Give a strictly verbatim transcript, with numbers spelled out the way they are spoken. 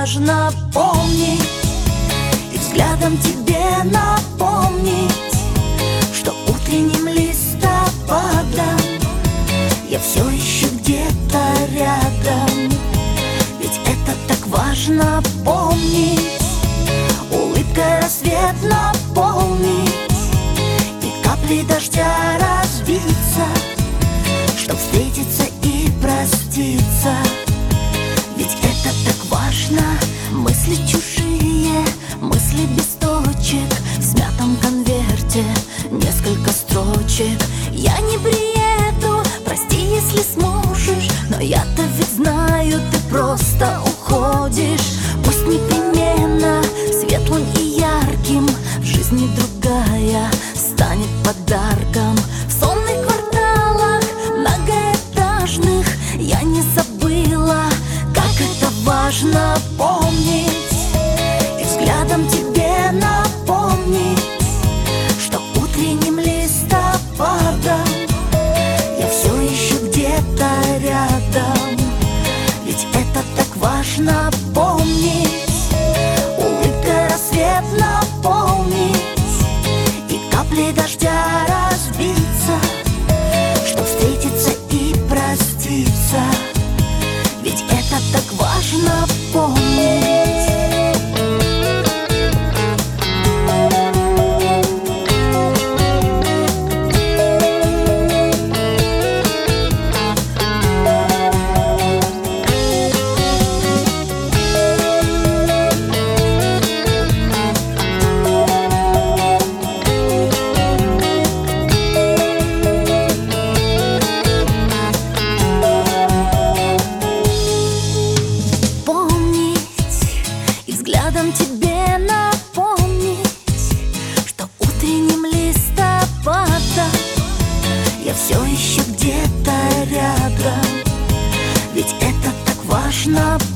важно помнить и взглядом тебе напомнить, что утренним листопадом я все еще где-то рядом. Ведь это так важно помнить, улыбкой рассвет наполнить и капли дождя разбиться, чтоб встретиться и проститься. Ведь это так важно, мысли чужие, мысли без точек, в смятом конверте несколько строчек. Я не приеду, прости, если сможешь, но я-то ведь знаю, ты просто уходишь. Пусть непременно светлым и ярким в жизни другая станет подарком. В сонных кварталах многоэтажных я не забыла, как это важно помнить и взглядом тебе напомнить, что утренним листопадом я все еще где-то рядом. Ведь это так важно помнить, улыбкой рассвет наполнить и капли дождя разбиться, чтоб встретиться и проститься. Ведь это так важно помнить. Взглядом тебе напомнить, что утренним листопадом я все еще где-то рядом. Ведь это так важно